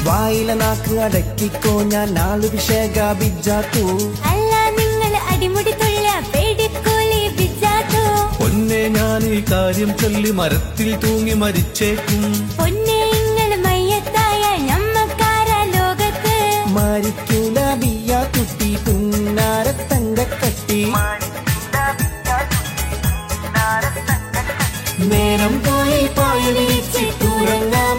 വായില നാക്ക് അടക്കിക്കോ ഞാൻ നാളുഭിഷേക ബിജാത്തു. അല്ല നിങ്ങൾ അടിമുടി തുള്ള പേടിക്കോലി ബിജാത്തു. പൊന്നെ ഞാൻ ഈ കാര്യം ചൊല്ലി മരത്തിൽ തൂങ്ങി മരിച്ചേക്കും. പൊന്നെ നിങ്ങൾ മയ്യത്തായ നമ്മക്കാര ലോകത്ത് മരിക്കൂല ബിയാത്തുട്ടി പുന്നാര തങ്കക്കട്ടി. നേരം പോയി പായ വിരിച്ചിട്ടുറങ്ങാം